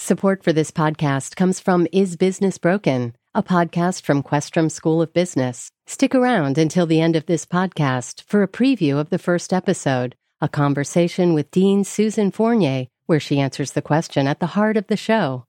Support for this podcast comes from Is Business Broken, a podcast from Questrom School of Business. Stick around until the end of this podcast for a preview of the first episode, a conversation with Dean Susan Fournier, where she answers the question at the heart of the show.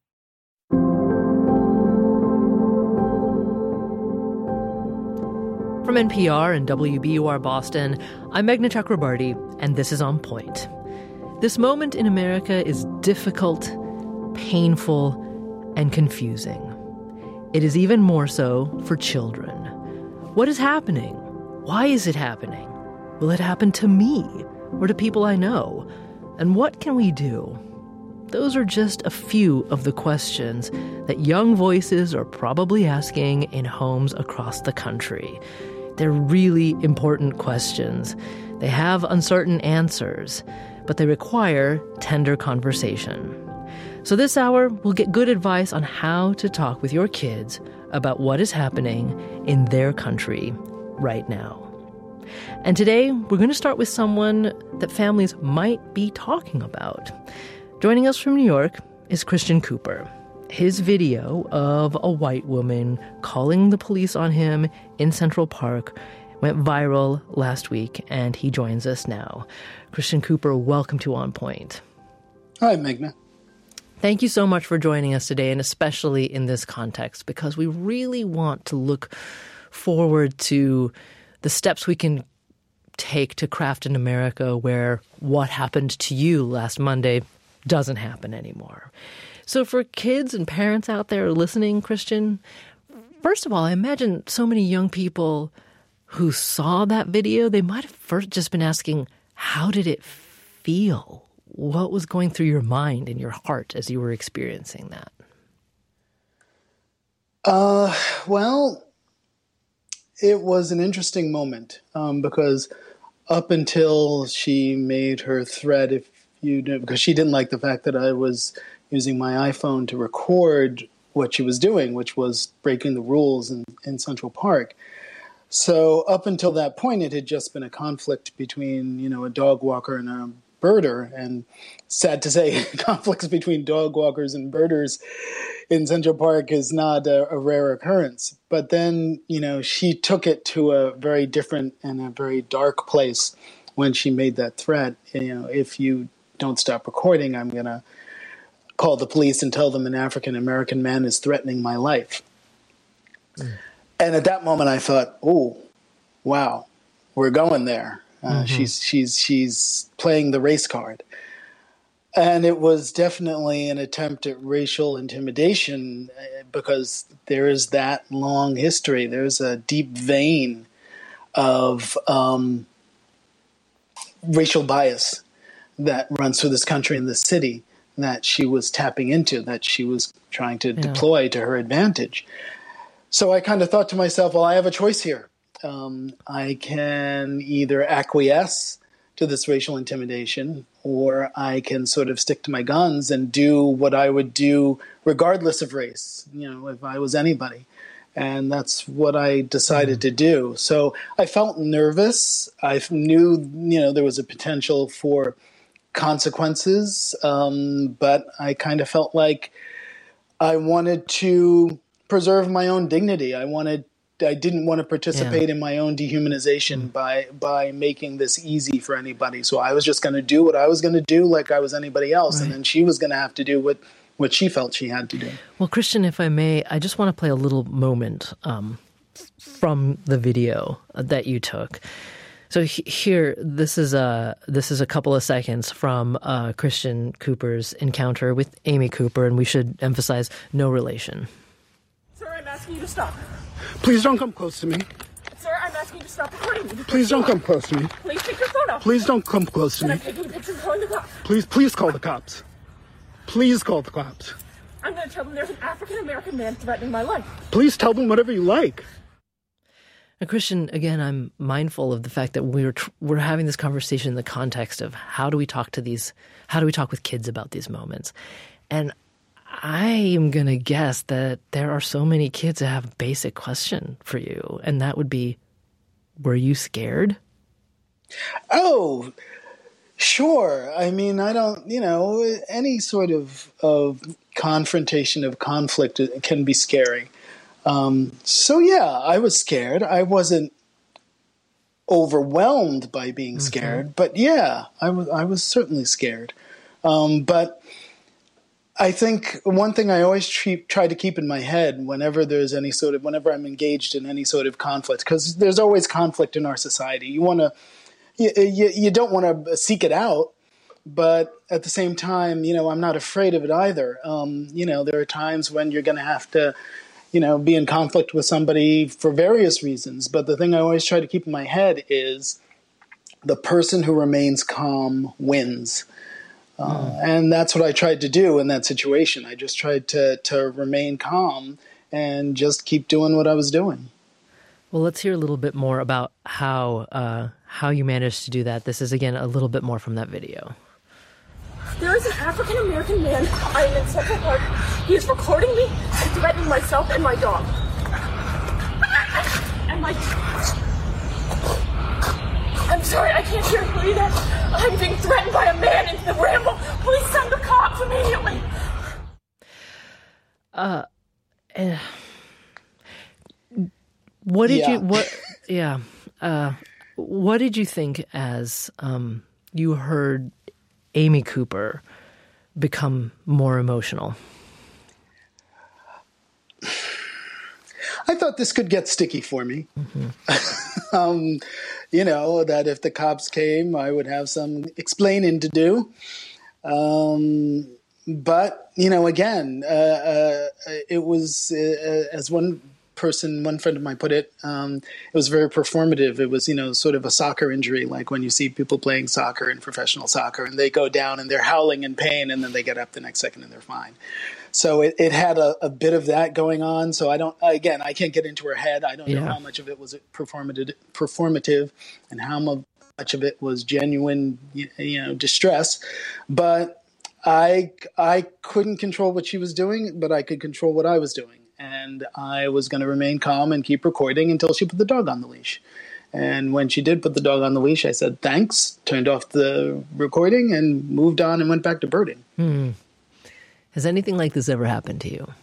From NPR and WBUR Boston, I'm Meghna Chakrabarty, and this is On Point. This moment in America is difficult, painful, and confusing. It is even more so for children. What is happening? Why is it happening? Will it happen to me or to people I know? And what can we do? Those are just a few of the questions that young voices are probably asking in homes across the country. They're really important questions. They have uncertain answers, but they require tender conversation. So this hour, we'll get good advice on how to talk with your kids about what is happening in their country right now. And today, we're going to start with someone that families might be talking about. Joining us from New York is Christian Cooper. His video of a white woman calling the police on him in Central Park went viral last week, and he joins us now. Christian Cooper, welcome to On Point. Hi, Meghna. Thank you so much for joining us today, and especially in this context, because we really want to look forward to the steps we can take to craft an America where what happened to you last Monday doesn't happen anymore. So for kids and parents out there listening, Christian, first of all, I imagine so many young people who saw that video, they might have first just been asking, how did it feel? What was going through your mind and your heart as you were experiencing that? Well, it was an interesting moment because up until she made her threat, because she didn't like the fact that I was using my iPhone to record what she was doing, which was breaking the rules in Central Park. So up until that point, it had just been a conflict between, a dog walker and a birder. And sad to say, conflicts between dog walkers and birders in Central Park is not a rare occurrence. But then, she took it to a very different and a very dark place when she made that threat. If you don't stop recording, I'm going to call the police and tell them an African-American man is threatening my life. Mm. And at that moment, I thought, oh, wow, we're going there. She's playing the race card. And it was definitely an attempt at racial intimidation because there is that long history. There's a deep vein of racial bias that runs through this country and this city that she was tapping into, that she was trying to deploy to her advantage. So I kind of thought to myself, well, I have a choice here. I can either acquiesce to this racial intimidation, or I can sort of stick to my guns and do what I would do regardless of race, if I was anybody. And that's what I decided to do. So I felt nervous. I knew, there was a potential for consequences, but I kind of felt like I wanted to preserve my own dignity. I didn't want to participate in my own dehumanization by making this easy for anybody. So I was just going to do what I was going to do like I was anybody else. Right. And then she was going to have to do what she felt she had to do. Well, Christian, if I may, I just want to play a little moment from the video that you took. So here, this is a couple of seconds from Christian Cooper's encounter with Amy Cooper, and we should emphasize no relation. Sir, I'm asking you to stop. Please don't come close to me. Sir, I'm asking you to stop recording me. Please don't come close to me. Please take your phone off. Please don't come close to me. I'm taking pictures and calling the cops. Please call the cops. Please call the cops. I'm going to tell them there's an African-American man threatening my life. Please tell them whatever you like. And Christian, again, I'm mindful of the fact that we're having this conversation in the context of how do we talk with kids about these moments? And I am going to guess that there are so many kids that have a basic question for you, and that would be, were you scared? Oh, Sure. I mean, I don't, any sort of confrontation, of conflict can be scary. So yeah, I was scared. I wasn't overwhelmed by being scared, but yeah, I was certainly scared. But I think one thing I always try to keep in my head whenever I'm engaged in any sort of conflict, because there's always conflict in our society. You don't want to seek it out, but at the same time, I'm not afraid of it either. There are times when you're going to have to, be in conflict with somebody for various reasons. But the thing I always try to keep in my head is the person who remains calm wins. And that's what I tried to do in that situation. I just tried to remain calm and just keep doing what I was doing. Well, let's hear a little bit more about how you managed to do that. This is, again, a little bit more from that video. There is an African-American man. I am in Central Park. He is recording me and threatening myself and my dog. And I'm sorry, I can't hear you either. I'm being threatened by a man in the ramble. Please send the cops immediately. What did you think as you heard Amy Cooper become more emotional? I thought this could get sticky for me. That if the cops came, I would have some explaining to do. But, again, it was, as one friend of mine put it, it was very performative. It was, sort of a soccer injury, like when you see people playing soccer in professional soccer and they go down and they're howling in pain and then they get up the next second and they're fine. So it had a bit of that going on. So I can't get into her head. I don't know how much of it was performative and how much of it was genuine, distress. But I couldn't control what she was doing, but I could control what I was doing. And I was going to remain calm and keep recording until she put the dog on the leash. And when she did put the dog on the leash, I said, thanks, turned off the recording and moved on and went back to birding. Has anything like this ever happened to you?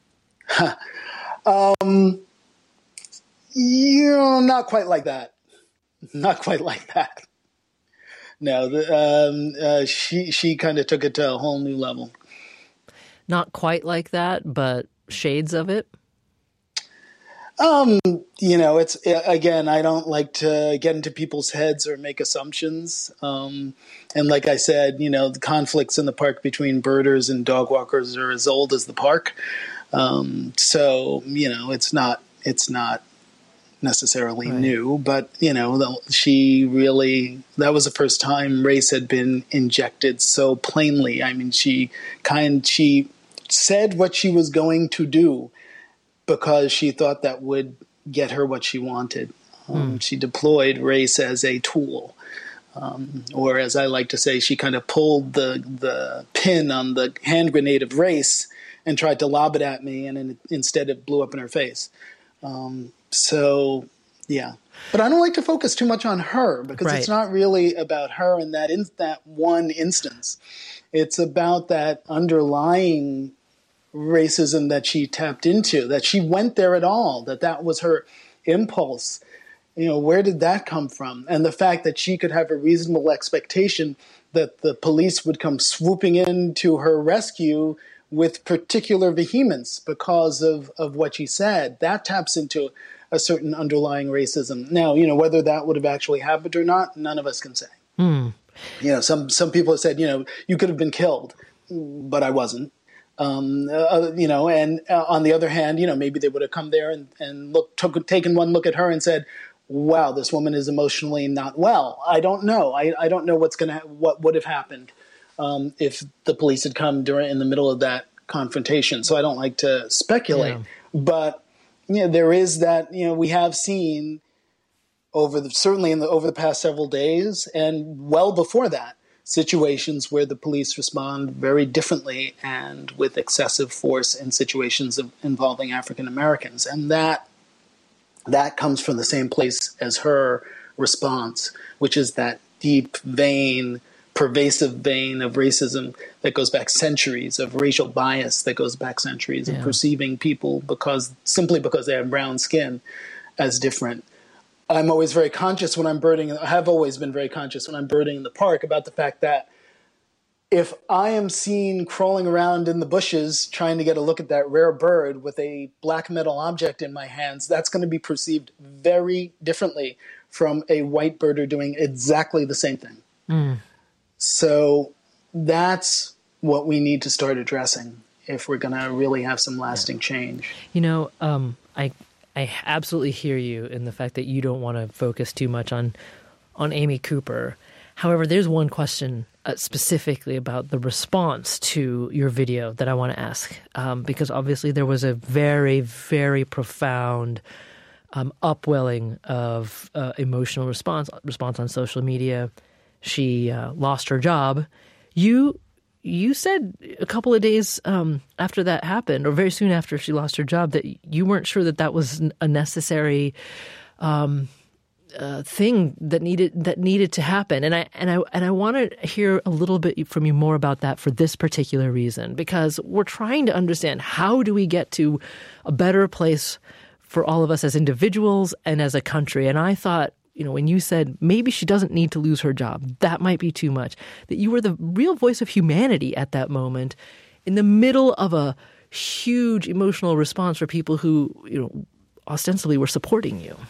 Not quite like that. Not quite like that. No, she kind of took it to a whole new level. Not quite like that, but shades of it? It's, again, I don't like to get into people's heads or make assumptions. And like I said, the conflicts in the park between birders and dog walkers are as old as the park. So, it's not necessarily new, but, that was the first time race had been injected so plainly. I mean, she said what she was going to do because she thought that would get her what she wanted. She deployed race as a tool. Or as I like to say, she kind of pulled the pin on the hand grenade of race and tried to lob it at me, and instead it blew up in her face. So, yeah. But I don't like to focus too much on her because it's not really about her in that one instance. It's about that underlying racism that she tapped into, that she went there at all, that was her impulse. Where did that come from? And the fact that she could have a reasonable expectation that the police would come swooping in to her rescue with particular vehemence because of what she said, that taps into a certain underlying racism. Now, whether that would have actually happened or not, none of us can say. Some people have said, you could have been killed, but I wasn't. And on the other hand, maybe they would have come there and taken one look at her and said, wow, this woman is emotionally not well. I don't know. I don't know what would have happened if the police had come in the middle of that confrontation. So I don't like to speculate. But there is that. We have seen over the past several days and well before that, situations where the police respond very differently and with excessive force in situations involving African Americans. And that comes from the same place as her response, which is that deep vein pervasive vein of racism that goes back centuries, of racial bias that goes back centuries, of perceiving people simply because they have brown skin as different. I'm always very conscious when I'm birding. I have always been very conscious when I'm birding in the park about the fact that if I am seen crawling around in the bushes trying to get a look at that rare bird with a black metal object in my hands, that's going to be perceived very differently from a white birder doing exactly the same thing. Mm. So that's what we need to start addressing if we're going to really have some lasting change. You know, I absolutely hear you in the fact that you don't want to focus too much on Amy Cooper. However, there's one question specifically about the response to your video that I want to ask, because obviously there was a very, very profound upwelling of emotional response on social media. She lost her job. You said a couple of days after that happened, or very soon after she lost her job, that you weren't sure that was a necessary thing that needed to happen. And I want to hear a little bit from you more about that for this particular reason, because we're trying to understand, how do we get to a better place for all of us as individuals and as a country? And I thought, you know, when you said maybe she doesn't need to lose her job, that might be too much, that you were the real voice of humanity at that moment in the middle of a huge emotional response for people who, you know, ostensibly were supporting you.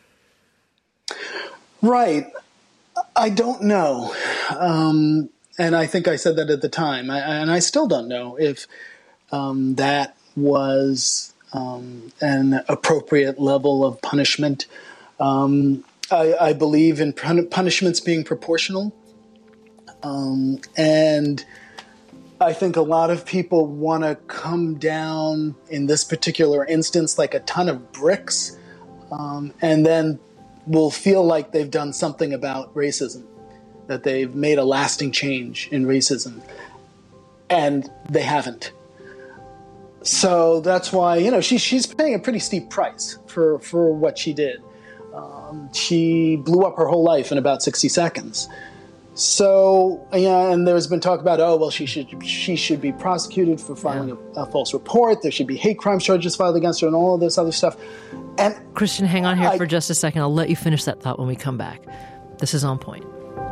Right. I don't know. And I think I said that at the time. And I still don't know if that was an appropriate level of punishment. I believe in punishments being proportional. And I think a lot of people want to come down in this particular instance like a ton of bricks, and then will feel like they've done something about racism, that they've made a lasting change in racism. And they haven't. So that's why, you know, she's paying a pretty steep price for what she did. She blew up her whole life in about 60 seconds. So, yeah, and there's been talk about, oh, well, she should be prosecuted for filing a false report. There should be hate crime charges filed against her and all of this other stuff. And Christian, hang on here for just a second. I'll let you finish that thought when we come back. This is On Point.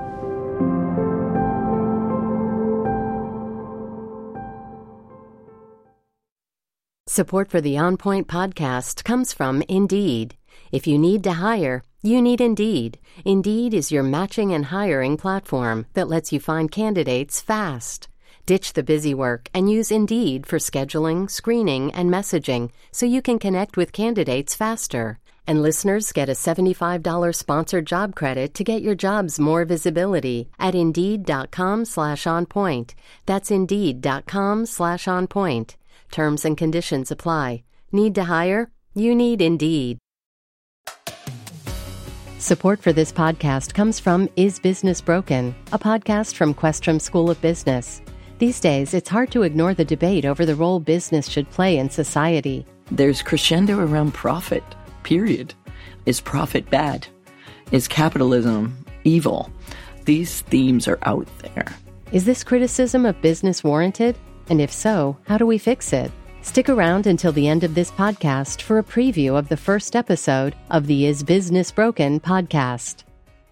Support for the On Point podcast comes from Indeed. If you need to hire, you need Indeed. Indeed is your matching and hiring platform that lets you find candidates fast. Ditch the busy work and use Indeed for scheduling, screening, and messaging so you can connect with candidates faster. And listeners get a $75 sponsored job credit to get your jobs more visibility at Indeed.com/onpoint. That's Indeed.com/onpoint. Terms and conditions apply. Need to hire? You need Indeed. Support for this podcast comes from Is Business Broken?, a podcast from Questrom School of Business. These days, it's hard to ignore the debate over the role business should play in society. There's crescendo around profit, period. Is profit bad? Is capitalism evil? These themes are out there. Is this criticism of business warranted? And if so, how do we fix it? Stick around until the end of this podcast for a preview of the first episode of the Is Business Broken podcast.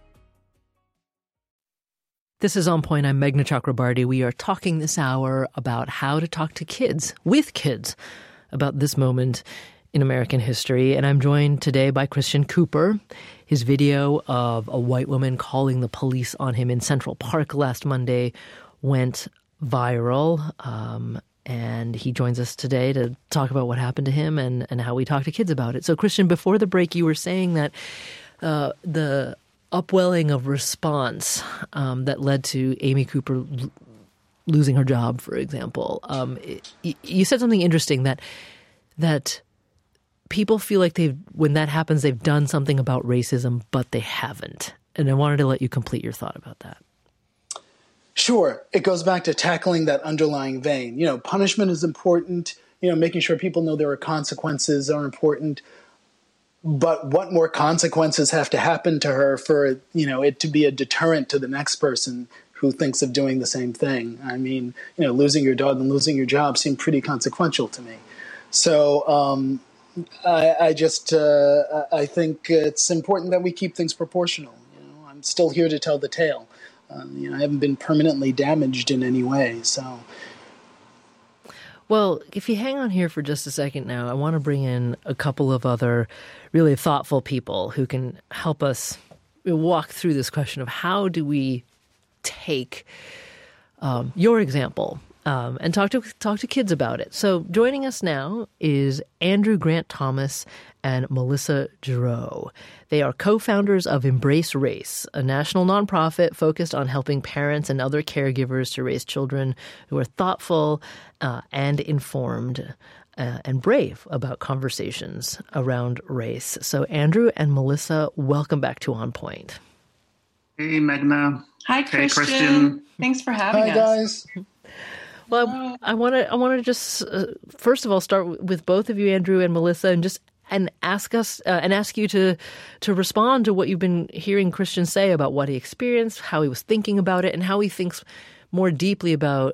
This is On Point. I'm Meghna Chakrabarty. We are talking this hour about how to talk to kids, with kids, about this moment in American history. And I'm joined today by Christian Cooper. His video of a white woman calling the police on him in Central Park last Monday went viral. And he joins us today to talk about what happened to him and how we talk to kids about it. So, Christian, before the break, you were saying that the upwelling of response that led to Amy Cooper losing her job, for example, you said something interesting, that people feel like when that happens, they've done something about racism, but they haven't. And I wanted to let you complete your thought about that. Sure. It goes back to tackling that underlying vein. You know, punishment is important. You know, making sure people know there are consequences are important. But what more consequences have to happen to her for, you know, it to be a deterrent to the next person who thinks of doing the same thing. I mean, losing your dog and losing your job seem pretty consequential to me. So I think it's important that we keep things proportional. I'm still here to tell the tale. I haven't been permanently damaged in any way. So, well, if you hang on here for just a second now, I want to bring in a couple of other really thoughtful people who can help us walk through this question of how do we take your example and talk to kids about it. So joining us now is Andrew Grant Thomas and Melissa Giroux. They are co-founders of Embrace Race, a national nonprofit focused on helping parents and other caregivers to raise children who are thoughtful and informed and brave about conversations around race. So Andrew and Melissa, welcome back to On Point. Hey, Meghna. Hi, Christian. Thanks for having us. Hi, guys. Well, I want to just first of all start with both of you, Andrew and Melissa, and ask you to respond to what you've been hearing Christian say about what he experienced, how he was thinking about it, and how he thinks more deeply about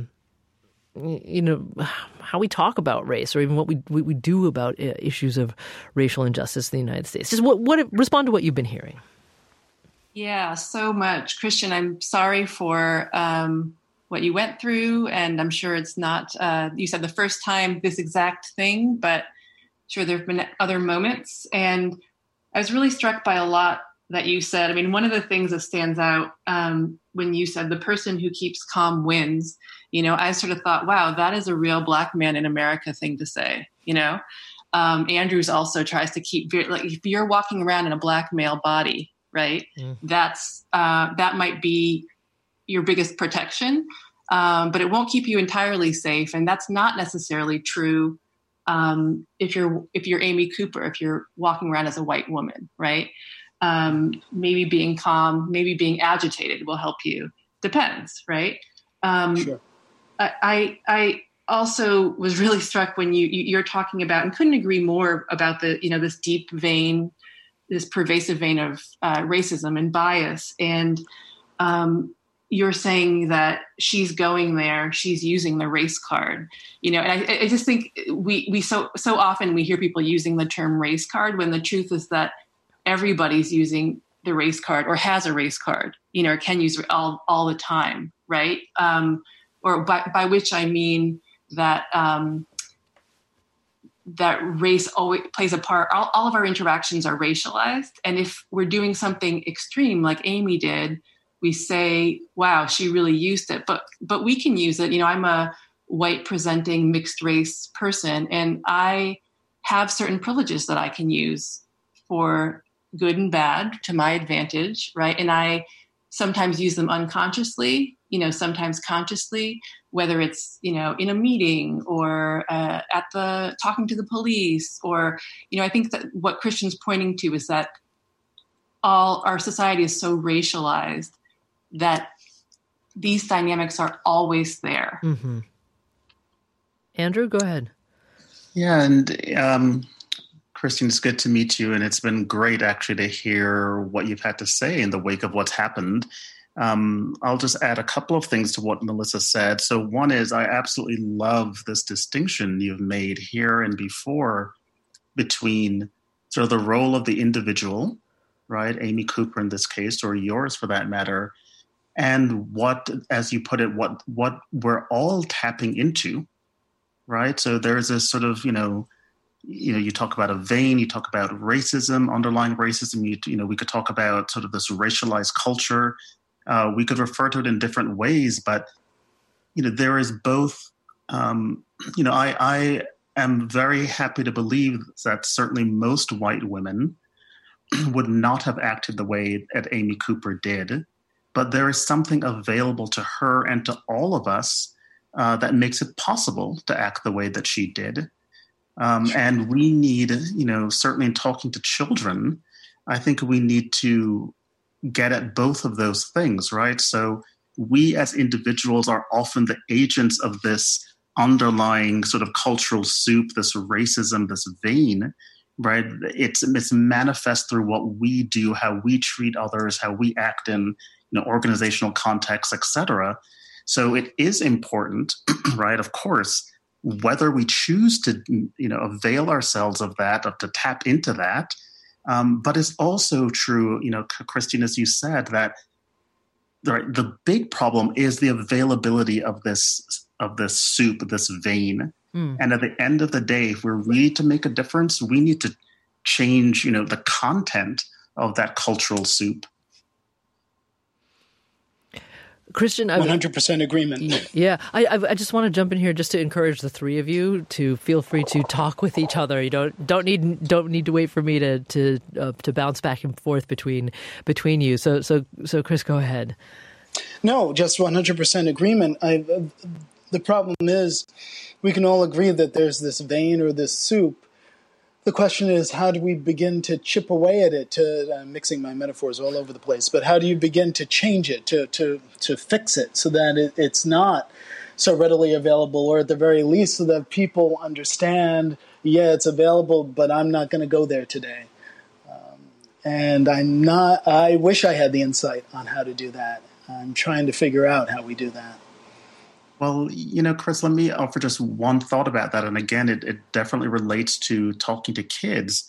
how we talk about race, or even what we do about issues of racial injustice in the United States. Just respond to what you've been hearing. Yeah, so much, Christian. I'm sorry for what you went through, and I'm sure it's not, you said the first time this exact thing, but sure there have been other moments. And I was really struck by a lot that you said. I mean, one of the things that stands out when you said the person who keeps calm wins, I sort of thought, wow, that is a real Black man in America thing to say, Andrews also tries to keep, like, if you're walking around in a Black male body, right, that's that might be your biggest protection, but it won't keep you entirely safe. And that's not necessarily true if you're Amy Cooper, if you're walking around as a white woman, right? Maybe being calm, maybe being agitated will help you. Depends, right? Sure. I also was really struck when you're talking about, and couldn't agree more about this deep vein, this pervasive vein of racism and bias. And you're saying that she's going there, she's using the race card, and I just think we so often we hear people using the term race card when the truth is that everybody's using the race card or has a race card, or can use all the time, right? Or by which I mean that that race always plays a part. All of our interactions are racialized, and if we're doing something extreme like Amy did, we say, wow, she really used it. But we can use it. I'm a white presenting mixed race person, and I have certain privileges that I can use for good and bad to my advantage, right? And I sometimes use them unconsciously, sometimes consciously, whether it's, in a meeting or talking to the police, or, I think that what Christian's pointing to is that all our society is so racialized that these dynamics are always there. Mm-hmm. Andrew, go ahead. Yeah, and Christian, it's good to meet you, and it's been great actually to hear what you've had to say in the wake of what's happened. I'll just add a couple of things to what Melissa said. So one is I absolutely love this distinction you've made here and before between sort of the role of the individual, right, Amy Cooper in this case, or yours for that matter, and what, as you put it, what we're all tapping into, right? So there's this sort of, you talk about a vein, you talk about racism, underlying racism, we could talk about sort of this racialized culture. We could refer to it in different ways, but, there is both, I am very happy to believe that certainly most white women would not have acted the way that Amy Cooper did, but there is something available to her and to all of us that makes it possible to act the way that she did. And we need, certainly in talking to children, I think we need to get at both of those things, right? So we as individuals are often the agents of this underlying sort of cultural soup, this racism, this vein, right? It's manifest through what we do, how we treat others, how we act in, organizational context, etc. So it is important, right? Of course, whether we choose to, avail ourselves of that, or to tap into that. But it's also true, Christine, as you said, that the big problem is the availability of this soup, this vein. And at the end of the day, if we're really to make a difference, we need to change, the content of that cultural soup. Christian, 100% agreement. Yeah, I just want to jump in here just to encourage the three of you to feel free to talk with each other. You don't need to wait for me to bounce back and forth between you. So Chris, go ahead. No, just 100% agreement. The problem is, we can all agree that there's this vein or this soup. The question is, how do we begin to chip away at it? I'm mixing my metaphors all over the place, but how do you begin to change it, to fix it so that it's not so readily available, or at the very least so that people understand, yeah, it's available, but I'm not going to go there today. And I wish I had the insight on how to do that. I'm trying to figure out how we do that. Well, Chris, let me offer just one thought about that. And again, it definitely relates to talking to kids.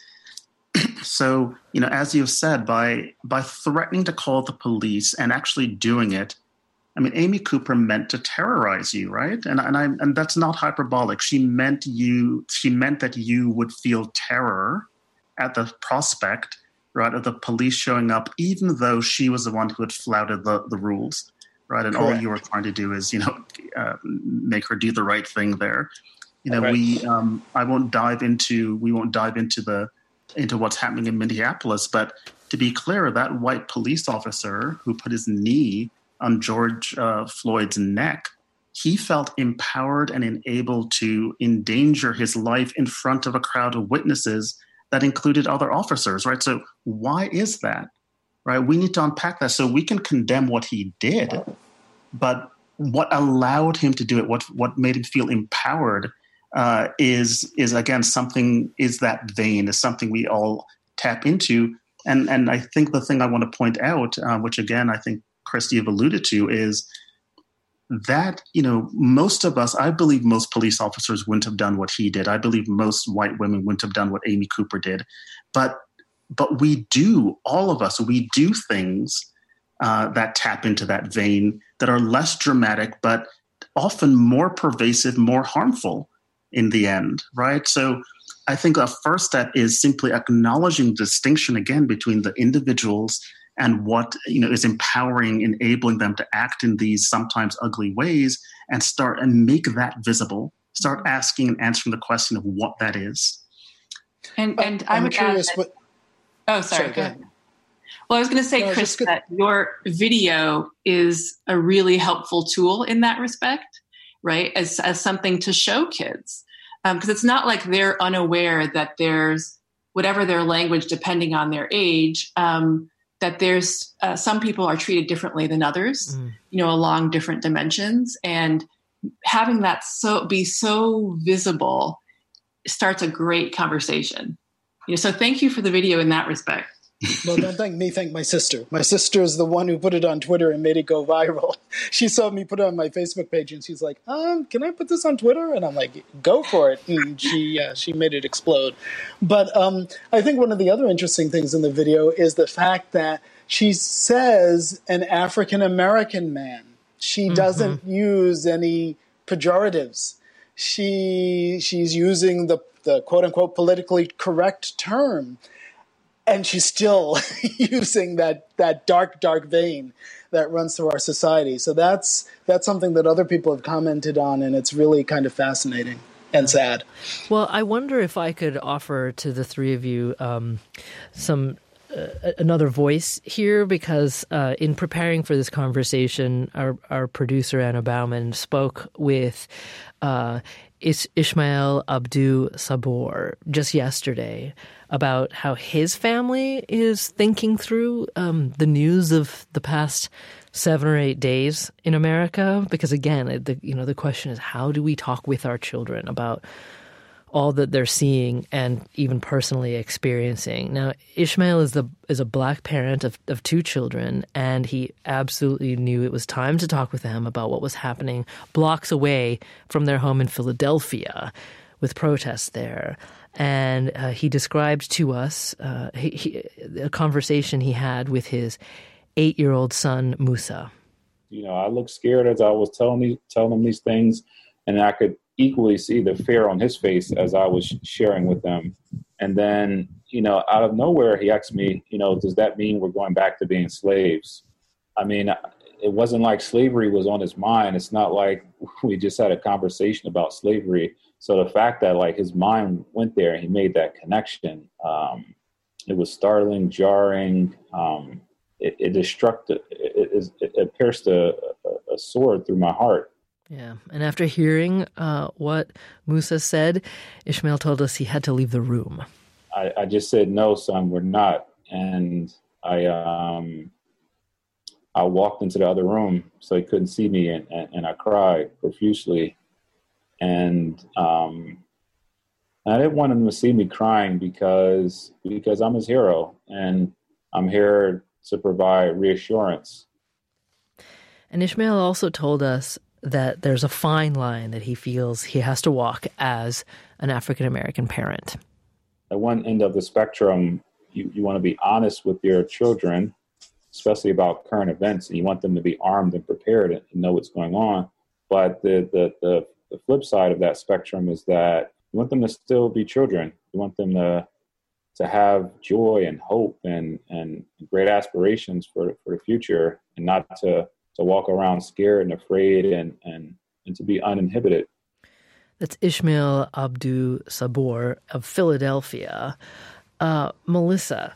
So, as you've said, by threatening to call the police and actually doing it, I mean, Amy Cooper meant to terrorize you, right? And that's not hyperbolic. She meant that you would feel terror at the prospect, right, of the police showing up, even though she was the one who had flouted the rules. Right, and Correct. all you were trying to do is, make her do the right thing there. Right. We won't dive into what's happening in Minneapolis, but to be clear, that white police officer who put his knee on George Floyd's neck, he felt empowered and enabled to endanger his life in front of a crowd of witnesses that included other officers. Right, so why is that? Right, we need to unpack that. So we can condemn what he did, but what allowed him to do it, what made him feel empowered, is again something. Is that vein? Is something we all tap into. And I think the thing I want to point out, which again I think Christy have alluded to, is that most of us, I believe most police officers wouldn't have done what he did. I believe most white women wouldn't have done what Amy Cooper did, but we do, all of us, we do things that tap into that vein that are less dramatic, but often more pervasive, more harmful in the end, right? So I think a first step is simply acknowledging the distinction again between the individuals and what is empowering, enabling them to act in these sometimes ugly ways, and start and make that visible. Start asking and answering the question of what that is. And I'm curious. Oh, sorry. Go ahead. Well, I was going to say, Chris, that your video is a really helpful tool in that respect, right? As something to show kids. Because it's not like they're unaware that there's, whatever their language, depending on their age, that there's some people are treated differently than others, along different dimensions. And having that be so visible starts a great conversation. So thank you for the video in that respect. Well, don't thank me, thank my sister. My sister is the one who put it on Twitter and made it go viral. She saw me put it on my Facebook page and she's like, can I put this on Twitter? And I'm like, go for it. And she made it explode. But I think one of the other interesting things in the video is the fact that she says an African-American man. She doesn't use any pejoratives. She's using the quote-unquote politically correct term, and she's still using that dark vein that runs through our society. So that's something that other people have commented on, and it's really kind of fascinating and sad. Well, I wonder if I could offer to the three of you another voice here, because in preparing for this conversation, our producer Anna Bauman spoke with Ismail Abdu Sabor just yesterday about how his family is thinking through the news of the past 7 or 8 days in America. Because again, the question is, how do we talk with our children about all that they're seeing and even personally experiencing. Now, Ishmael is a black parent of two children, and he absolutely knew it was time to talk with them about what was happening blocks away from their home in Philadelphia with protests there. And he described to us a conversation he had with his 8-year-old son, Musa. I looked scared as I was telling him these things, and I could equally see the fear on his face as I was sharing with them. And then, out of nowhere, he asked me, does that mean we're going back to being slaves? I mean, it wasn't like slavery was on his mind. It's not like we just had a conversation about slavery. So the fact that like his mind went there and he made that connection, it was startling, jarring. It pierced a sword through my heart. Yeah. And after hearing what Musa said, Ishmael told us he had to leave the room. I just said, no, son, we're not. And I walked into the other room so he couldn't see me, and I cried profusely. And I didn't want him to see me crying because I'm his hero, and I'm here to provide reassurance. And Ishmael also told us that there's a fine line that he feels he has to walk as an African-American parent. At one end of the spectrum, you want to be honest with your children, especially about current events, and you want them to be armed and prepared and know what's going on. But the flip side of that spectrum is that you want them to still be children. You want them to have joy and hope and great aspirations for the future, and not to walk around scared and afraid and to be uninhibited. That's Ishmael Abdu Sabor of Philadelphia. Melissa,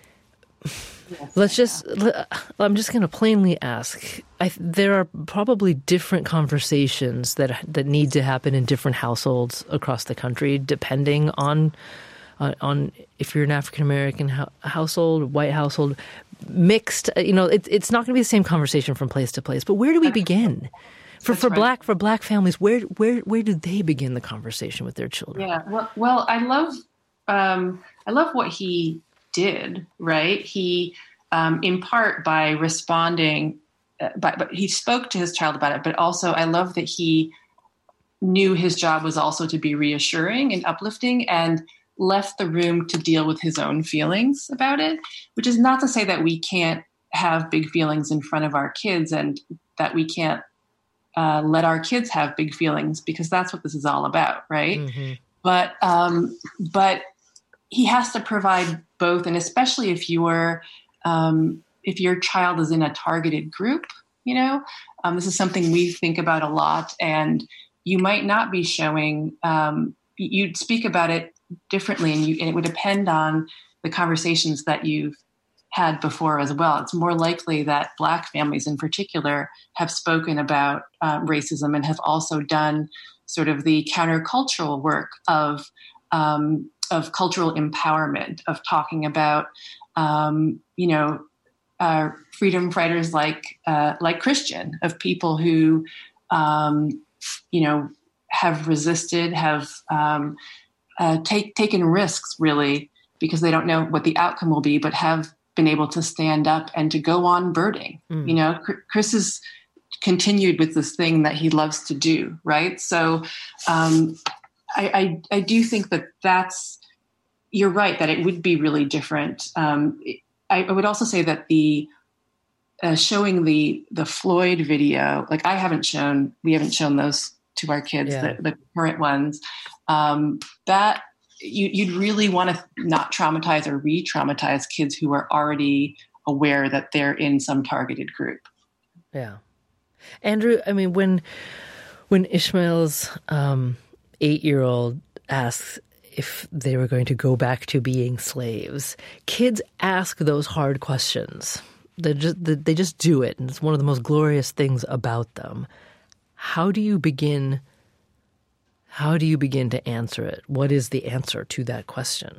yes. I'm just going to plainly ask. There are probably different conversations that need to happen in different households across the country, depending on if you're an African-American household, white household, mixed. It's not going to be the same conversation from place to place. But where do we begin? For black families, where do they begin the conversation with their children? Yeah, well, I love what he did. Right, he in part by responding, but he spoke to his child about it. But also, I love that he knew his job was also to be reassuring and uplifting, and left the room to deal with his own feelings about it, which is not to say that we can't have big feelings in front of our kids and that we can't let our kids have big feelings, because that's what this is all about, right? Mm-hmm. But he has to provide both, and especially if your child is in a targeted group, this is something we think about a lot, and you might not be showing. You'd speak about it differently, and it would depend on the conversations that you've had before as well. It's more likely that Black families in particular have spoken about racism and have also done sort of the countercultural work of cultural empowerment, of talking about freedom fighters like Christian, of people who have resisted, have taken risks, really, because they don't know what the outcome will be, but have been able to stand up and to go on birding. Chris has continued with this thing that he loves to do, right? So I do think that's, you're right, that it would be really different. I would also say that the showing the Floyd video, like we haven't shown those to our kids, the current ones, that you'd really want to not traumatize or re-traumatize kids who are already aware that they're in some targeted group. Yeah. Andrew, I mean, when Ishmael's 8-year-old asks if they were going to go back to being slaves, kids ask those hard questions. They just do it, and it's one of the most glorious things about them. How do you begin to answer it? What is the answer to that question?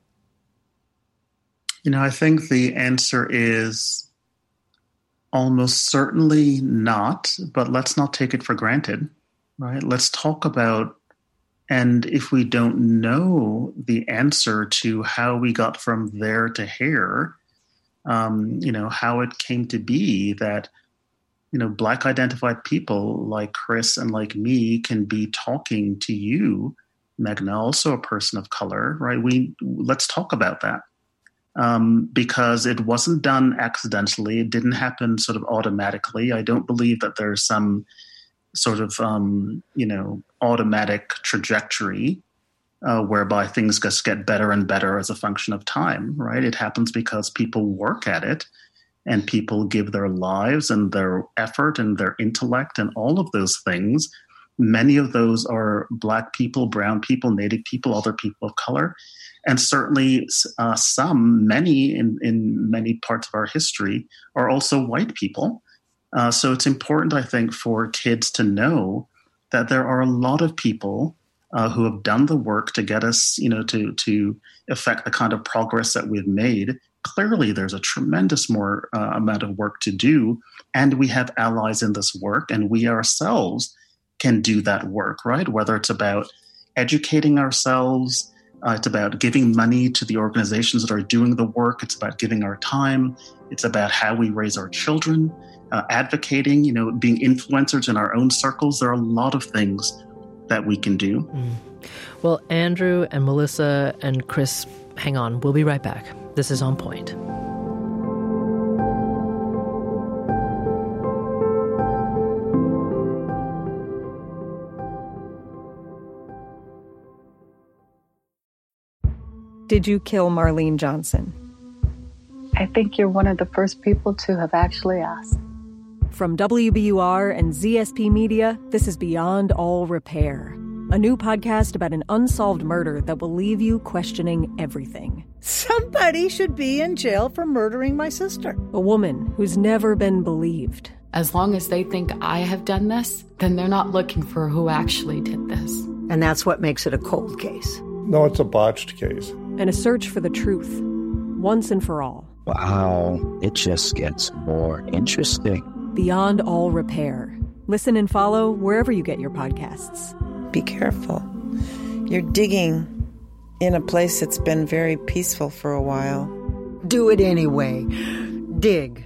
I think the answer is almost certainly not, but let's not take it for granted, right? Let's talk about And if we don't know the answer to how we got from there to here, how it came to be that, Black identified people like Chris and like me can be talking to you, Meghna, also a person of color, right? Let's talk about that. Because it wasn't done accidentally. It didn't happen sort of automatically. I don't believe that there's some sort of, automatic trajectory whereby things just get better and better as a function of time, right? It happens because people work at it and people give their lives and their effort and their intellect and all of those things. Many of those are Black people, brown people, Native people, other people of color. And certainly many in many parts of our history are also white people. So it's important, I think, for kids to know that there are a lot of people who have done the work to get us, to affect the kind of progress that we've made. Clearly, there's a tremendous more amount of work to do, and we have allies in this work, and we ourselves can do that work, right? Whether it's about educating ourselves, it's about giving money to the organizations that are doing the work. It's about giving our time. It's about how we raise our children, advocating, being influencers in our own circles. There are a lot of things that we can do. Well, Andrew and Melissa and Chris, hang on. We'll be right back. This is On Point. Did you kill Marlene Johnson? I think you're one of the first people to have actually asked. From WBUR and ZSP Media, this is Beyond All Repair, a new podcast about an unsolved murder that will leave you questioning everything. Somebody should be in jail for murdering my sister. A woman who's never been believed. As long as they think I have done this, then they're not looking for who actually did this. And that's what makes it a cold case. No, it's a botched case. And a search for the truth, once and for all. Wow, it just gets more interesting. Beyond All Repair. Listen and follow wherever you get your podcasts. Be careful. You're digging in a place that's been very peaceful for a while. Do it anyway. Dig.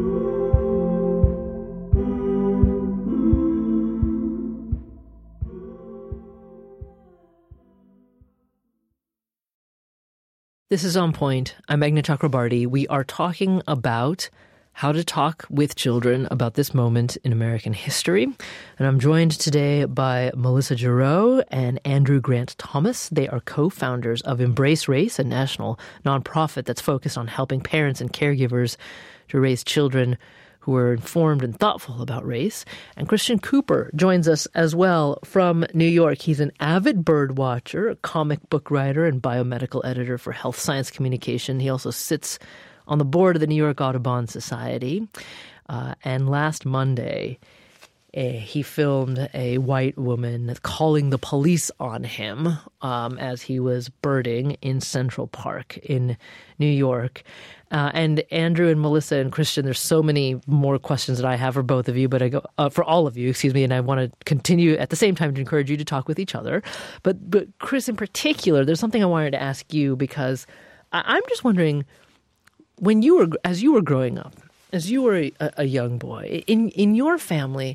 This is On Point. I'm Meghna Chakrabarty. We are talking about how to talk with children about this moment in American history. And I'm joined today by Melissa Giroux and Andrew Grant Thomas. They are co-founders of Embrace Race, a national nonprofit that's focused on helping parents and caregivers to raise children who are informed and thoughtful about race. And Christian Cooper joins us as well from New York. He's an avid bird watcher, a comic book writer, and biomedical editor for Health Science Communication. He also sits on the board of the New York Audubon Society. And last Monday, he filmed a white woman calling the police on him as he was birding in Central Park in New York. And Andrew and Melissa and Christian, there's so many more questions that I have for both of you, but I go for all of you, excuse me, and I want to continue at the same time to encourage you to talk with each other. But Chris, in particular, there's something I wanted to ask you because I'm just wondering, as you were growing up, as you were a young boy in your family,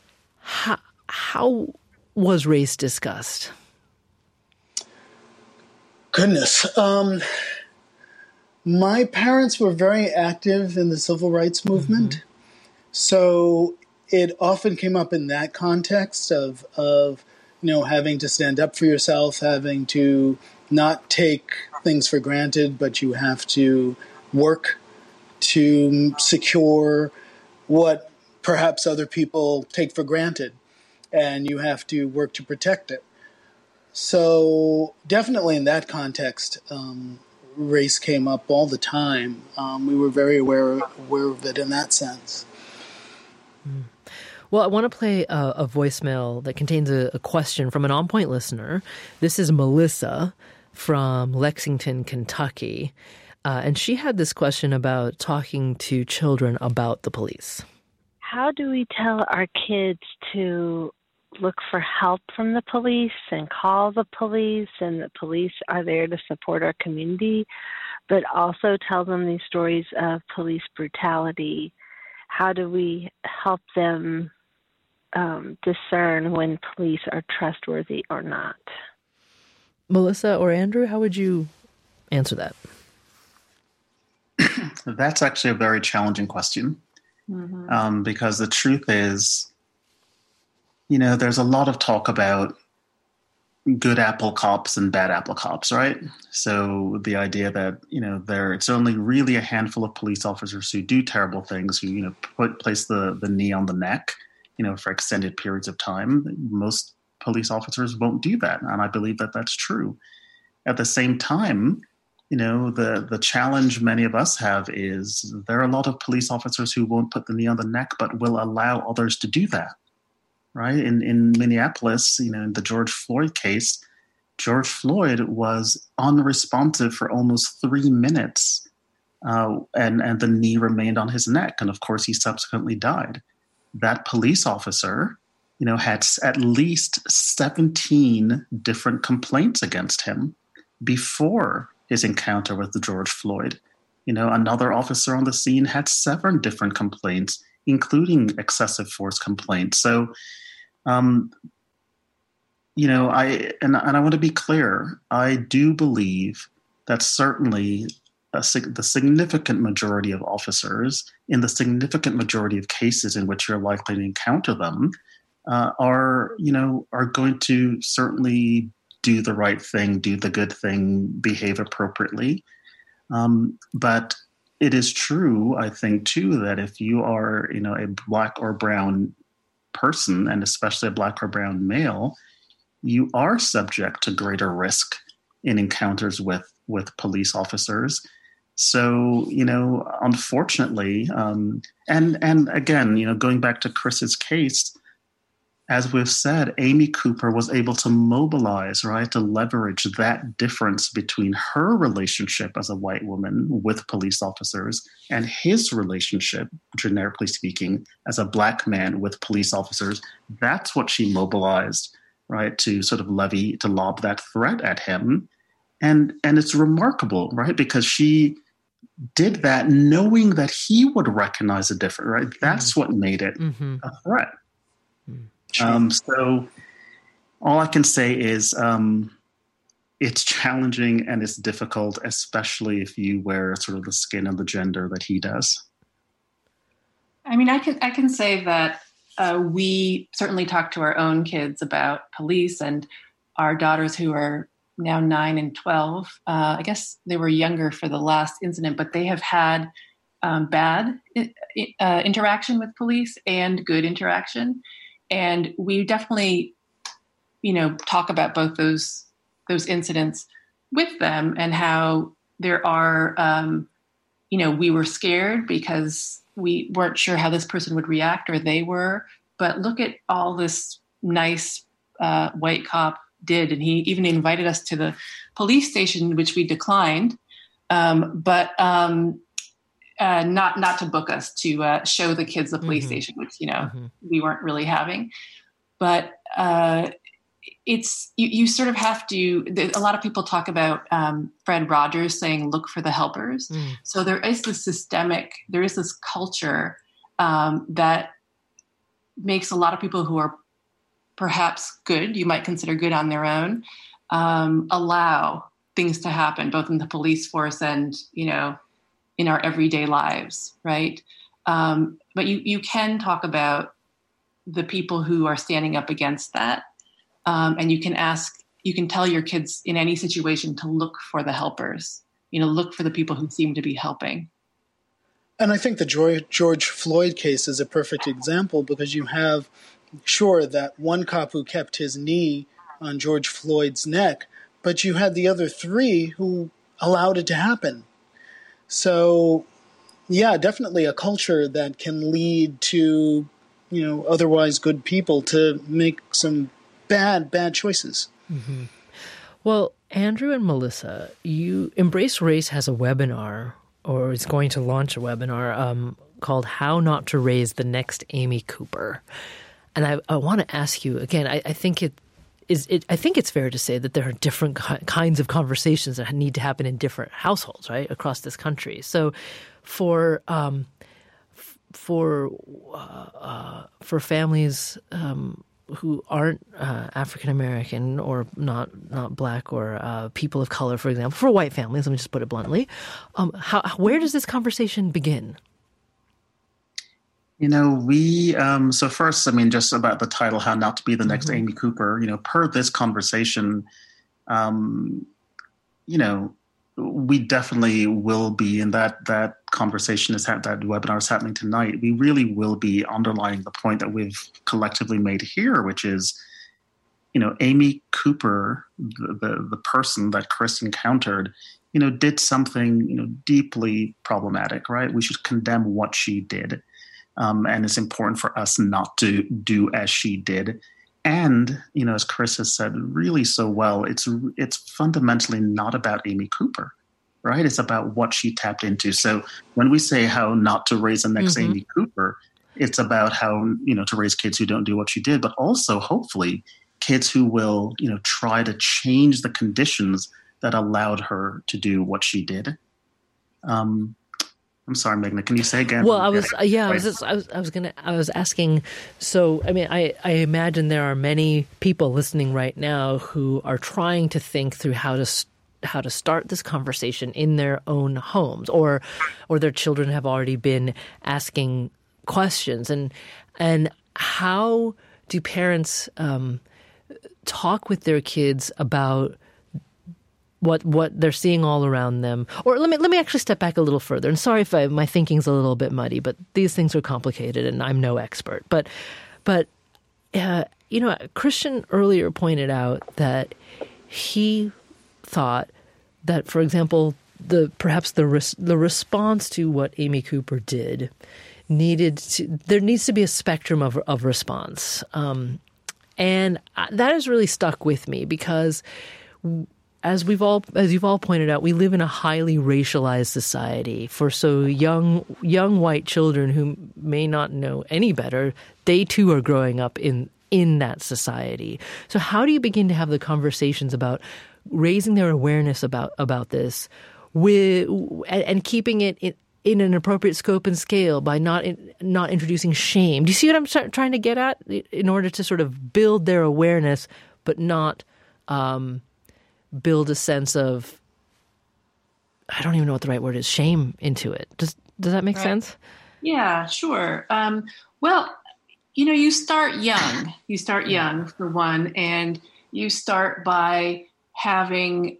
how was race discussed? Goodness. My parents were very active in the civil rights movement. Mm-hmm. So it often came up in that context of having to stand up for yourself, having to not take things for granted, but you have to work to secure what perhaps other people take for granted, and you have to work to protect it. So definitely in that context, race came up all the time. We were very aware of it in that sense. Well, I want to play a voicemail that contains a question from an On Point listener. This is Melissa from Lexington, Kentucky. And she had this question about talking to children about the police. How do we tell our kids to look for help from the police and call the police, and the police are there to support our community, but also tell them these stories of police brutality. How do we help them discern when police are trustworthy or not? Melissa or Andrew, how would you answer that? That's actually a very challenging question, because the truth is, there's a lot of talk about good apple cops and bad apple cops, right? So the idea that, it's only really a handful of police officers who do terrible things, who, place the knee on the neck, for extended periods of time. Most police officers won't do that. And I believe that that's true. At the same time, the challenge many of us have is there are a lot of police officers who won't put the knee on the neck, but will allow others to do that, right? In Minneapolis, in the George Floyd case, George Floyd was unresponsive for almost 3 minutes, and the knee remained on his neck. And of course, he subsequently died. That police officer, had at least 17 different complaints against him before his encounter with the George Floyd. Another officer on the scene had 7 different complaints, including excessive force complaints. So, I want to be clear. I do believe that certainly the significant majority of officers, in the significant majority of cases in which you're likely to encounter them, are going to certainly do the right thing, do the good thing, behave appropriately. But it is true, I think, too, that if you are, a black or brown person, and especially a black or brown male, you are subject to greater risk in encounters with police officers. So, unfortunately, and again, going back to Chris's case, as we've said, Amy Cooper was able to mobilize, right, to leverage that difference between her relationship as a white woman with police officers and his relationship, generically speaking, as a black man with police officers. That's what she mobilized, right, to sort of lob that threat at him. And it's remarkable, right, because she did that knowing that he would recognize the difference, right? That's what made it a threat. So all I can say is it's challenging and it's difficult, especially if you wear sort of the skin of the gender that he does. I mean, I can say that we certainly talk to our own kids about police, and our daughters, who are now 9 and 12, I guess they were younger for the last incident, but they have had bad interaction with police and good interaction. And we definitely, talk about both those incidents with them, and how there are, we were scared because we weren't sure how this person would react, or they were. But look at all this nice white cop did. And he even invited us to the police station, which we declined, but not to book us, to show the kids the police station, which, we weren't really having. But it's, you sort of have to, a lot of people talk about Fred Rogers saying, look for the helpers. So there is this culture that makes a lot of people who are perhaps good, you might consider good on their own, allow things to happen, both in the police force and, in our everyday lives, right? But you can talk about the people who are standing up against that. And you can tell your kids in any situation to look for the helpers, look for the people who seem to be helping. And I think the George Floyd case is a perfect example, because you have, sure, that one cop who kept his knee on George Floyd's neck, but you had the other 3 who allowed it to happen. So, yeah, definitely a culture that can lead to, otherwise good people to make some bad choices. Well, Andrew and Melissa, Embrace Race has a webinar, or is going to launch a webinar called How Not to Raise the Next Amy Cooper. And I want to ask you again. I think it's fair to say that there are different kinds of conversations that need to happen in different households, right, across this country. So, for families who aren't African American or not Black or people of color, for example, for white families, let me just put it bluntly, where does this conversation begin? So first, just about the title, How Not to Be the Next Amy Cooper, per this conversation, we definitely will be in that conversation that webinar is happening tonight. We really will be underlining the point that we've collectively made here, which is, Amy Cooper, the person that Chris encountered, did something, deeply problematic, right? We should condemn what she did. And it's important for us not to do as she did. And, as Chris has said really so well, it's fundamentally not about Amy Cooper, right? It's about what she tapped into. So when we say how not to raise the next Amy Cooper, it's about how, to raise kids who don't do what she did, but also hopefully kids who will, try to change the conditions that allowed her to do what she did. I'm sorry, Meghna, can you say again? Well, I was asking, so, I imagine there are many people listening right now who are trying to think through how to start this conversation in their own homes, or their children have already been asking questions. And how do parents talk with their kids about what they're seeing all around them? Or let me actually step back a little further. And sorry if my thinking's a little bit muddy, but these things are complicated and I'm no expert. But Christian earlier pointed out that he thought that, for example, perhaps the response to what Amy Cooper did there needs to be a spectrum of response. And that has really stuck with me because as you've all pointed out, we live in a highly racialized society. For so young white children who may not know any better, they too are growing up in that society. So how do you begin to have the conversations about raising their awareness about this and keeping it in an appropriate scope and scale by not introducing shame? Do you see what I'm trying to get at? In order to sort of build their awareness, but not build a sense of, I don't even know what the right word is, shame into it. Does that make sense? Yeah, sure. Well, you start young. You start young, for one, and you start by having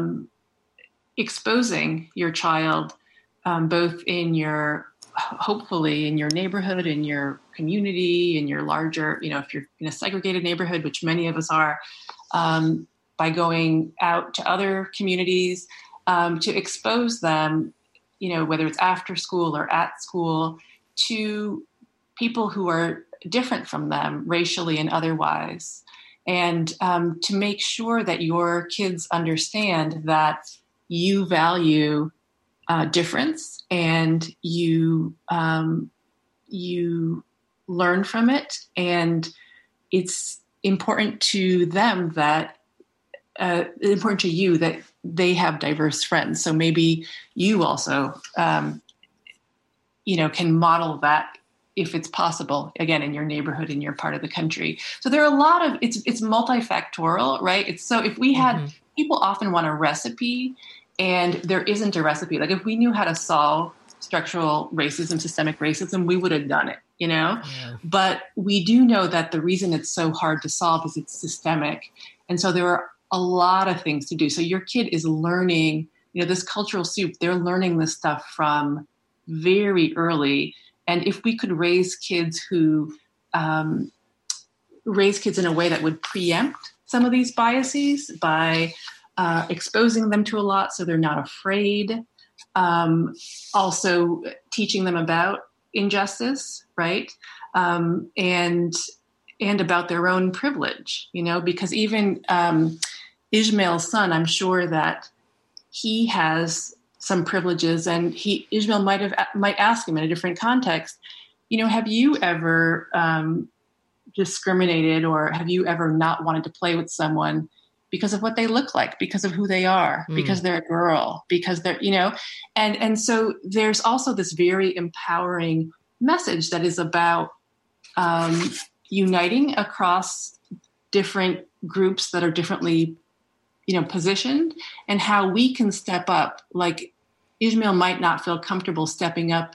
exposing your child both hopefully in your neighborhood, in your community, in your larger, if you're in a segregated neighborhood, which many of us are, by going out to other communities, to expose them, whether it's after school or at school, to people who are different from them racially and otherwise. And to make sure that your kids understand that you value difference and you learn from it. And it's important to them that important to you that they have diverse friends. So maybe you also, can model that if it's possible, again, in your neighborhood, in your part of the country. So there are a lot of, it's multifactorial, right? So if we had, people often want a recipe and there isn't a recipe. Like if we knew how to solve structural racism, systemic racism, we would have done it, Yeah. But we do know that the reason it's so hard to solve is it's systemic. And so there are a lot of things to do. So your kid is learning, this cultural soup, they're learning this stuff from very early. And if we could raise kids in a way that would preempt some of these biases by exposing them to a lot so they're not afraid, also teaching them about injustice, right? And about their own privilege, because even Ishmael's son, I'm sure that he has some privileges, and Ishmael might ask him in a different context, have you ever discriminated, or have you ever not wanted to play with someone because of what they look like, because of who they are, because they're a girl, because they're, and so there's also this very empowering message that is about uniting across different groups that are differently, positioned, and how we can step up. Like Ishmael might not feel comfortable stepping up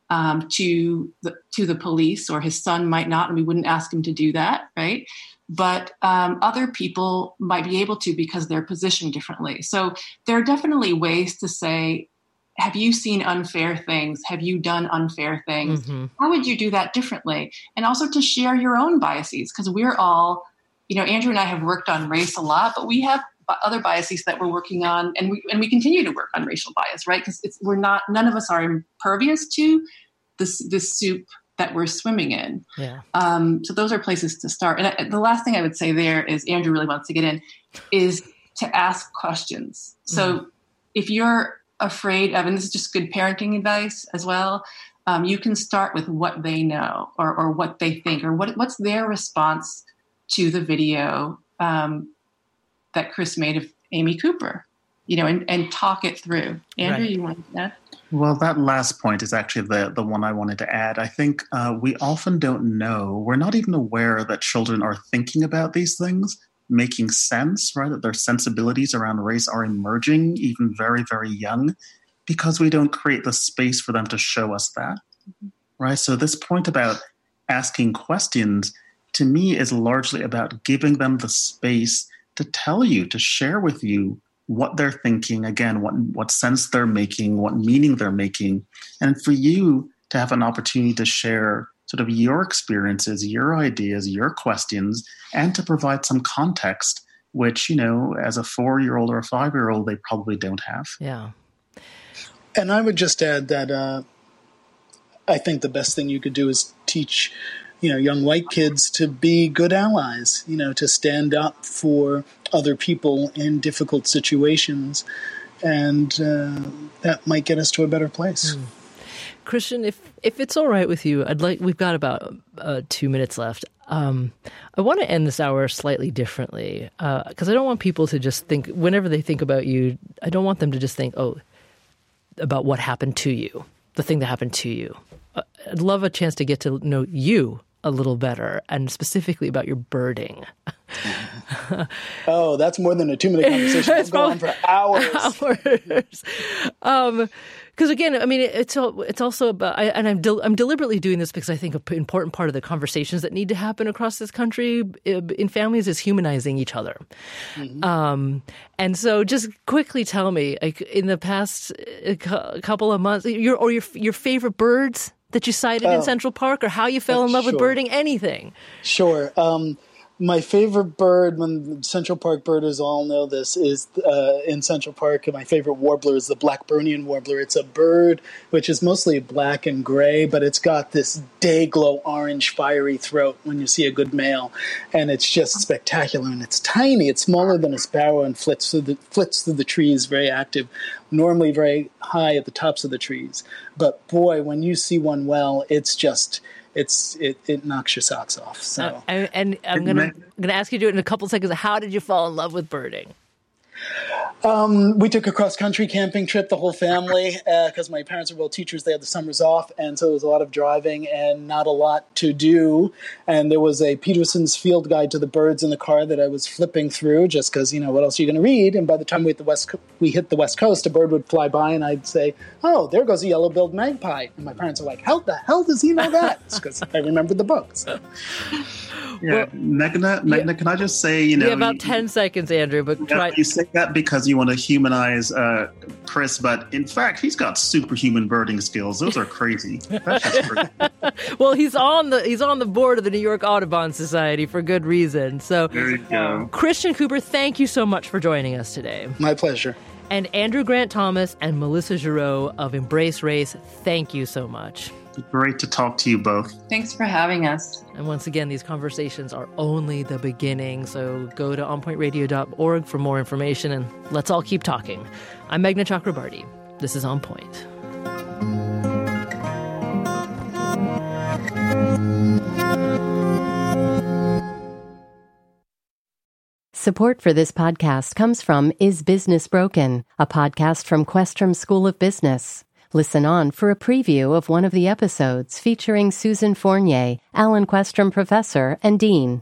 to the police, or his son might not, and we wouldn't ask him to do that, right? But other people might be able to because they're positioned differently. So there are definitely ways to say, have you seen unfair things? Have you done unfair things? Mm-hmm. How would you do that differently? And also to share your own biases, because we're all, Andrew and I have worked on race a lot, but we have other biases that we're working on, and we continue to work on racial bias, right? Because none of us are impervious to this soup that we're swimming in. Yeah. So those are places to start. And the last thing I would say there is, Andrew really wants to get in, is to ask questions. So if you're afraid of, and this is just good parenting advice as well, you can start with what they know or what they think, or what's their response to the video that Chris made of Amy Cooper, and talk it through. Andrew, right. You want to add? Well, that last point is actually the one I wanted to add. I think we often don't know, we're not even aware that children are thinking about these things, making sense, right? That their sensibilities around race are emerging even very, very young, because we don't create the space for them to show us that, right? So this point about asking questions, to me, is largely about giving them the space to tell you, to share with you what they're thinking, again, what sense they're making, what meaning they're making, and for you to have an opportunity to share sort of your experiences, your ideas, your questions, and to provide some context, which, as a 4-year-old or a 5-year-old, they probably don't have. Yeah. And I would just add that I think the best thing you could do is teach young white kids to be good allies, to stand up for other people in difficult situations. And that might get us to a better place. Christian, if it's all right with you, we've got about 2 minutes left. I want to end this hour slightly differently, because I don't want people to just think, whenever they think about you, I don't want them to just think, about what happened to you, the thing that happened to you. I'd love a chance to get to know you a little better, and specifically about your birding. Oh, that's more than a 2-minute conversation. It's going on for hours. Because again, I mean, it's also about, I'm deliberately doing this because I think an important part of the conversations that need to happen across this country in families is humanizing each other. Mm-hmm. And so, just quickly tell me, like, in the past couple of months, your favorite birds that you sighted in Central Park, or how you fell in love with birding, anything. Sure. My favorite bird, when Central Park birders all know this, is in Central Park. My favorite warbler is the Blackburnian warbler. It's a bird which is mostly black and gray, but it's got this day-glow orange fiery throat when you see a good male. And it's just spectacular. And it's tiny. It's smaller than a sparrow and flits through the trees, very active, normally very high at the tops of the trees. But boy, when you see one well, it's just... It knocks your socks off. So, and I'm gonna ask you to do it in a couple seconds. How did you fall in love with birding? We took a cross-country camping trip, the whole family, because my parents are both teachers. They had the summers off, and so there was a lot of driving and not a lot to do. And there was a Peterson's Field Guide to the Birds in the car that I was flipping through, just because, what else are you going to read? And by the time we hit the West Coast, a bird would fly by, and I'd say, "Oh, there goes a yellow-billed magpie." And my parents are like, "How the hell does he know that?" It's because I remembered the book. So. Yeah, Meghna, can I just say, we have about 10 seconds, Andrew, but try. You say that because you want to humanize Chris, but in fact, he's got superhuman birding skills. Those are crazy. That's just crazy. Well, he's on the board of the New York Audubon Society for good reason. So there you go. Christian Cooper, thank you so much for joining us today. My pleasure. And Andrew Grant Thomas and Melissa Giroux of Embrace Race, thank you so much. Great to talk to you both. Thanks for having us. And once again, these conversations are only the beginning, so go to onpointradio.org for more information, and let's all keep talking. I'm Meghna Chakrabarty. This is On Point. Support for this podcast comes from Is Business Broken, a podcast from Questrom School of Business. Listen on for a preview of one of the episodes featuring Susan Fournier, Alan Questrom Professor and Dean.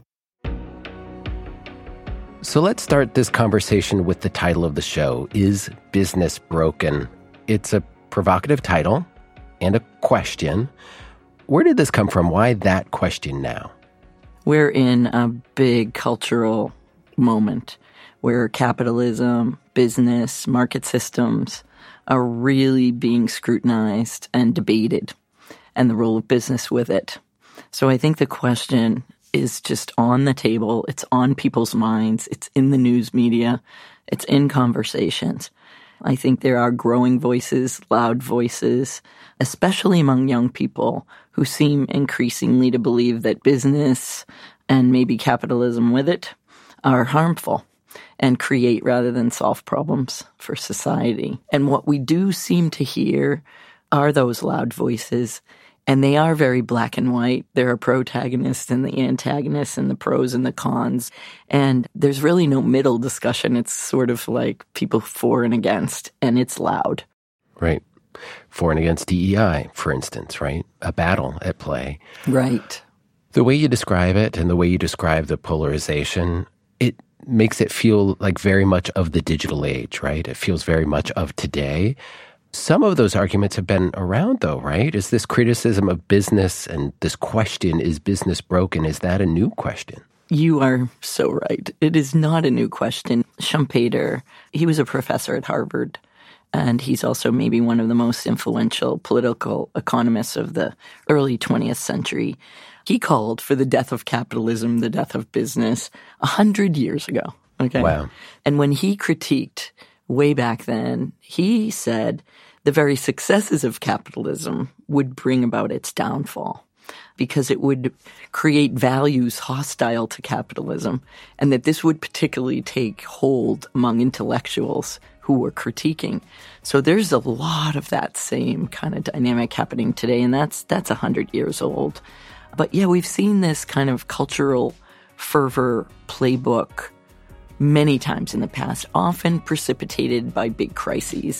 So let's start this conversation with the title of the show, Is Business Broken? It's a provocative title and a question. Where did this come from? Why that question now? We're in a big cultural moment where capitalism, business, market systems are really being scrutinized and debated, and the role of business with it. So I think the question is just on the table. It's on people's minds. It's in the news media. It's in conversations. I think there are growing voices, loud voices, especially among young people who seem increasingly to believe that business and maybe capitalism with it are harmful and create rather than solve problems for society. And what we do seem to hear are those loud voices, and they are very black and white. There are protagonists and the antagonists and the pros and the cons, and there's really no middle discussion. It's sort of like people for and against, and it's loud. Right. For and against DEI, for instance, right? A battle at play. Right. The way you describe it and the way you describe the polarization, it makes it feel like very much of the digital age, right? It feels very much of today. Some of those arguments have been around, though, right? Is this criticism of business and this question, is business broken, is that a new question? You are so right. It is not a new question. Schumpeter, he was a professor at Harvard, and he's also maybe one of the most influential political economists of the early 20th century. He called for the death of capitalism, the death of business, 100 years ago. Okay. Wow. And when he critiqued way back then, he said the very successes of capitalism would bring about its downfall because it would create values hostile to capitalism, and that this would particularly take hold among intellectuals who were critiquing. So there's a lot of that same kind of dynamic happening today, and that's 100 years old. But yeah, we've seen this kind of cultural fervor playbook many times in the past, often precipitated by big crises.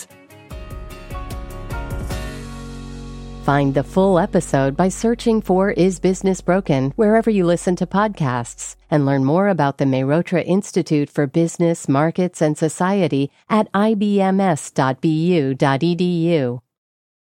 Find the full episode by searching for Is Business Broken wherever you listen to podcasts, and learn more about the Mehrotra Institute for Business, Markets, and Society at ibms.bu.edu.